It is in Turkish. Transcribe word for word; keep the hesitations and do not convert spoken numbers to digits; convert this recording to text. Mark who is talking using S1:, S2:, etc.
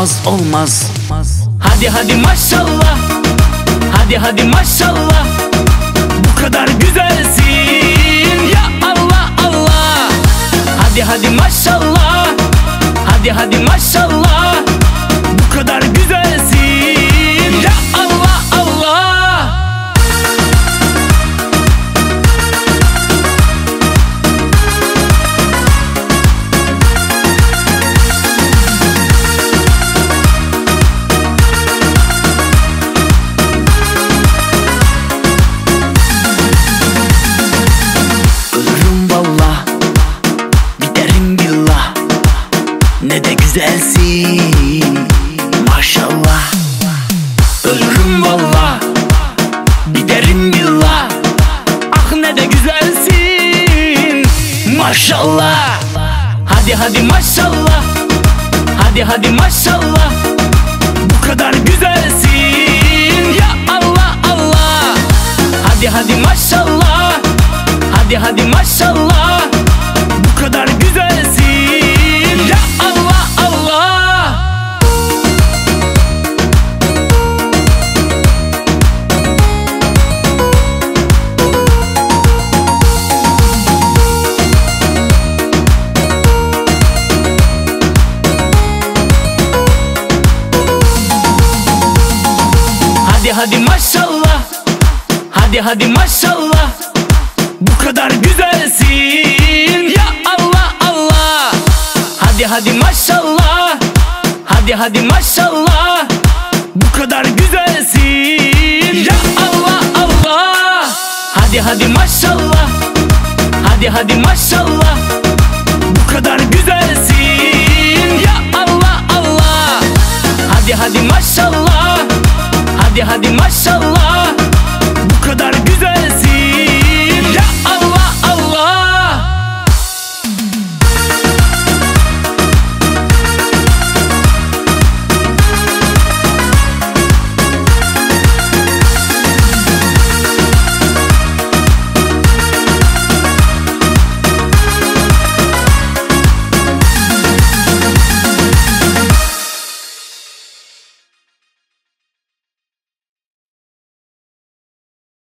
S1: olmaz olmaz.
S2: Hadi hadi maşallah, hadi hadi maşallah, bu kadar güzelsin ya Allah Allah. Hadi hadi maşallah, hadi hadi maşallah, bu kadar güzelsin ya Allah Allah.
S1: Ne de güzelsin maşallah.
S2: Ölürüm valla, giderim billah. Ah ne de güzelsin maşallah. Hadi hadi maşallah, hadi hadi maşallah, bu kadar güzelsin ya Allah Allah. Hadi hadi maşallah, hadi hadi maşallah, bu kadar güzelsin ya Allah Allah. Hadi hadi maşallah, hadi hadi maşallah, bu kadar güzelsin ya Allah Allah. Hadi hadi maşallah, hadi hadi maşallah, bu kadar güzelsin ya Allah Allah. Hadi hadi maşallah, hadi hadi maşallah, bu kadar güzelsin ya Allah Allah. Hadi hadi maşallah, hadi hadi maşallah,